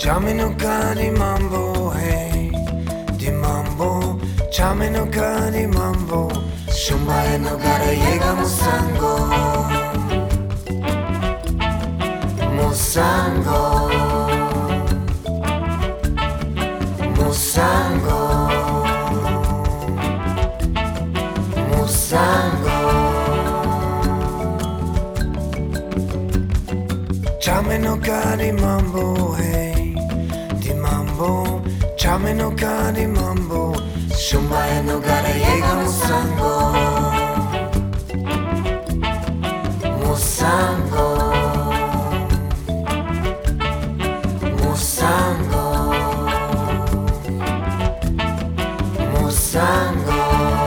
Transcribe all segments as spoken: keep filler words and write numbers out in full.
chame no ka di mambo, hey, di mambo, chame no ka di mambo, shumae no gara llega musango, musango, musango, musango, chame no ka di mambo, hey. Mambo, chame no ka di mambo, shumae no gara llega musango, musango, musango, musango.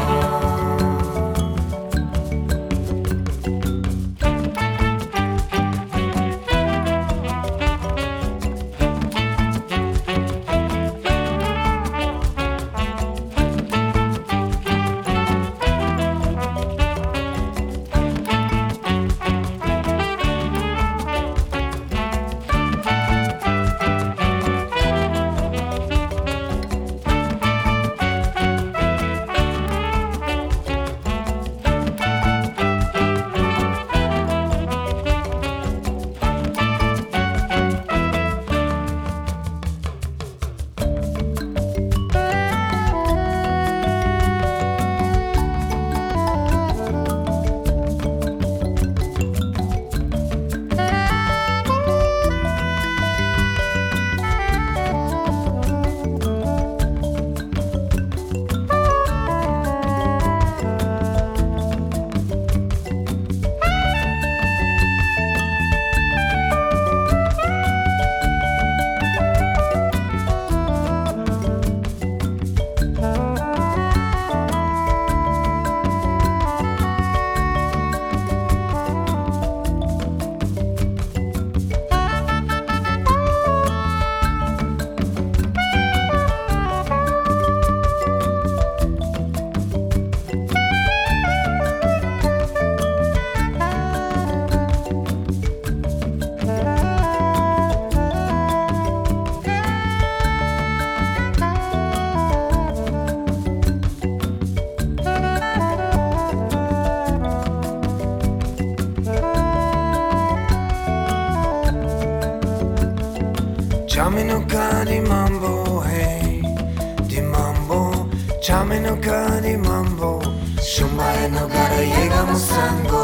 Chame no ka di mambo, hey, di mambo, chame no ka di mambo, shumae no gara llega musango,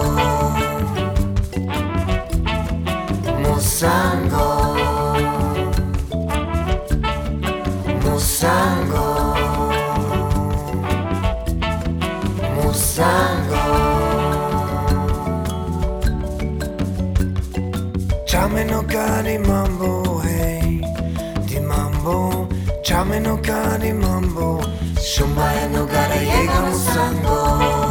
musango, musango, musango. Chame no ka di mambo, hey. Mambo, chame no ka di mambo, shumae no gara llega musango.